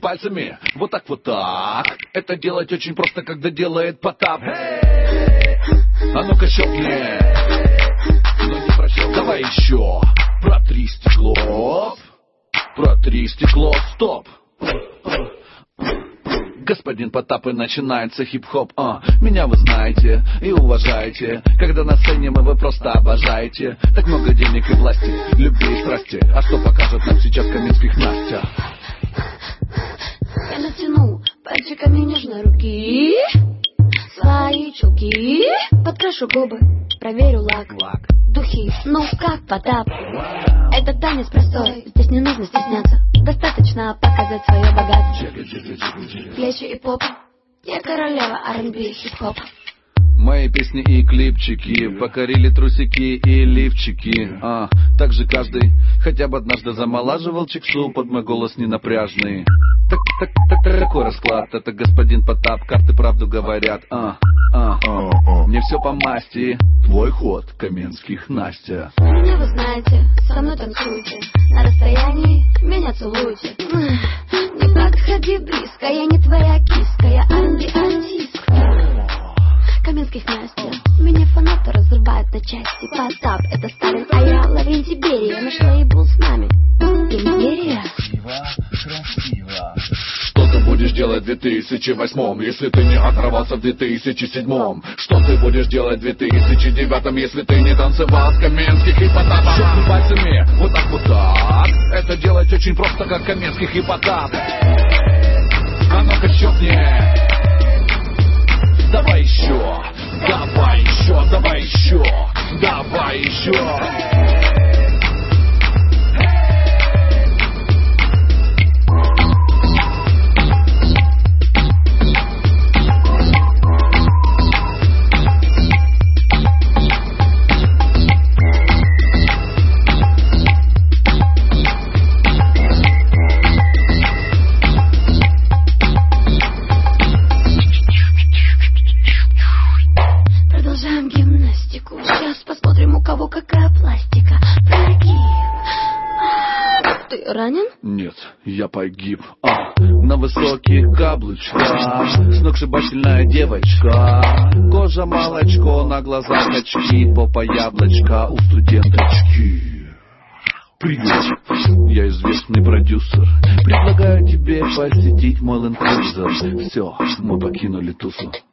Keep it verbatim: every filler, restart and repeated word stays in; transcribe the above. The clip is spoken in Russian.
пальцами. Вот так вот так. Это делать очень просто, когда делает Потап. А ну-ка щелкни. Ну не прощал. Давай еще. Протри стекло. Протри стекло. Стоп. Господин Потап, и начинается хип-хоп. а, Меня вы знаете и уважаете. Когда на сцене мы вы просто обожаете. Так много денег и власти, любви и страсти. А что покажет нам сейчас каменских Настя? Я натяну пальчиками нежной руки свои чулки, подкрашу губы, проверю лак, Лак. духи, ну как Потап. Это танец простой, здесь не нужно стесняться. Достаточно показать свое богатство. Плечи и попу, я королева ар энд би и хип-хоп. Мои песни и клипчики покорили трусики и лифчики. а, Также каждый хотя бы однажды замолаживал чексу под мой голос ненапряжный. Так, так, так, такой расклад, это господин Потап, карты правду говорят. а, а, а. Мне все по масти, твой ход, каменских Настя. Меня вы знаете, со мной танцуйте, на расстоянии меня целуйте. Не подходи близко, я не твоя киска, я ар энд би артистка. Каменских Настя, меня фанаты разрывают на части. Потап, это Сталин, а я Лаврентий Берия. Наш лейбл с нами, империя. Что ты будешь делать в две тысячи восьмом, если ты не оторвался в две тысячи седьмом? Что ты будешь делать в две тысячи девятом, если ты не танцевал с Каменских и Потапом? Щелкни пальцами, вот так вот так. Это делать очень просто, как Каменских и Потап. А ну-ка щелкни. Давай еще, давай еще, давай еще, давай еще. Продолжаем гимнастику. Сейчас посмотрим, у кого какая пластика. Прогиб. Ты ранен? Нет, я погиб. А, на высоких каблучках, сногсшибательная девочка. Кожа молочко, на глазах очки, попа яблочко у студенточки. Привет, я известный продюсер. Предлагаю тебе посетить мой ленд-крузер. Все, мы покинули тусу.